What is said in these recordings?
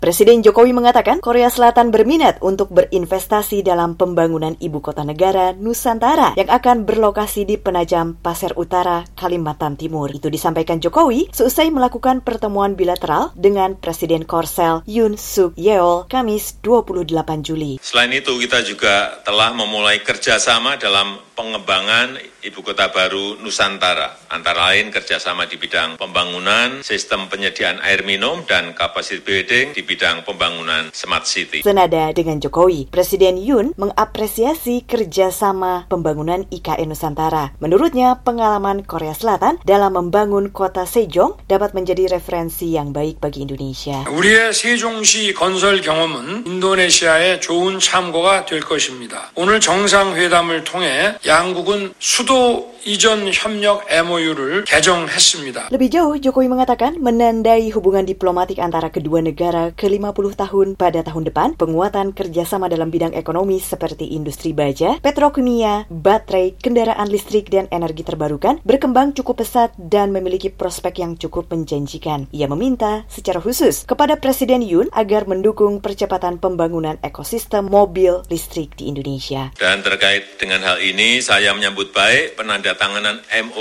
Presiden Jokowi mengatakan Korea Selatan berminat untuk berinvestasi dalam pembangunan ibu kota negara Nusantara yang akan berlokasi di Penajam Pasir Utara, Kalimantan Timur. Itu disampaikan Jokowi seusai melakukan pertemuan bilateral dengan Presiden Korsel Yoon Suk Yeol Kamis 28 Juli. Selain itu, kita juga telah memulai kerjasama dalam pengembangan ibu kota baru Nusantara, antara lain kerjasama di bidang pembangunan, sistem penyediaan air minum, dan capacity building di bidang pembangunan Smart City. Senada dengan Jokowi, Presiden Yoon mengapresiasi kerjasama pembangunan IKN Nusantara. Menurutnya, pengalaman Korea Selatan dalam membangun kota Sejong dapat menjadi referensi yang baik bagi Indonesia. 우리의 세종시 건설 경험은 인도네시아의 좋은 참고가 될 것입니다. 오늘 정상회담을 통해 양국은 수도 이전 협력 MOU를 개정했습니다. Lebih jauh, Jokowi mengatakan menandai hubungan diplomatik antara kedua negara ke-50 tahun pada tahun depan, penguatan kerjasama dalam bidang ekonomi seperti industri baja, petrokimia, baterai, kendaraan listrik, dan energi terbarukan berkembang cukup pesat dan memiliki prospek yang cukup menjanjikan. Ia meminta secara khusus kepada Presiden Yoon agar mendukung percepatan pembangunan ekosistem mobil listrik di Indonesia. Dan terkait dengan hal ini, saya menyambut baik penandatanganan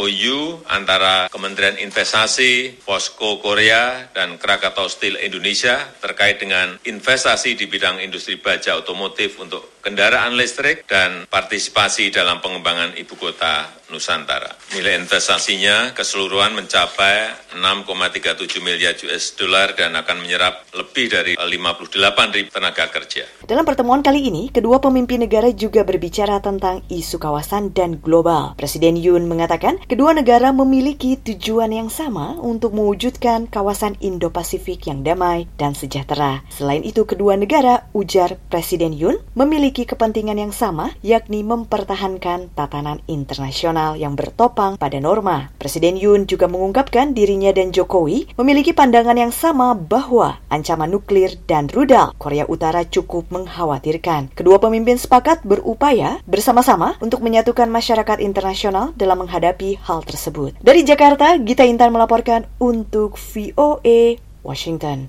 MOU antara Kementerian Investasi, POSCO Korea, dan Krakatau Steel Indonesia terkait dengan investasi di bidang industri baja otomotif untuk kendaraan listrik dan partisipasi dalam pengembangan ibu kota Nusantara. Nilai investasinya keseluruhan mencapai 6,37 miliar US dollar dan akan menyerap lebih dari 58.000 tenaga kerja. Dalam pertemuan kali ini, kedua pemimpin negara juga berbicara tentang isu kawasan dan global. Presiden Yoon mengatakan kedua negara memiliki tujuan yang sama untuk mewujudkan kawasan Indo-Pasifik yang damai dan sejahtera. Selain itu, kedua negara, ujar Presiden Yoon, memiliki kepentingan yang sama, yakni mempertahankan tatanan internasional yang bertopang pada norma. Presiden Yoon juga mengungkapkan dirinya dan Jokowi memiliki pandangan yang sama bahwa ancaman nuklir dan rudal Korea Utara cukup mengkhawatirkan. Kedua pemimpin sepakat berupaya bersama-sama untuk menyatukan masyarakat internasional dalam menghadapi hal tersebut. Dari Jakarta, Gita Intan melaporkan untuk VOA Washington.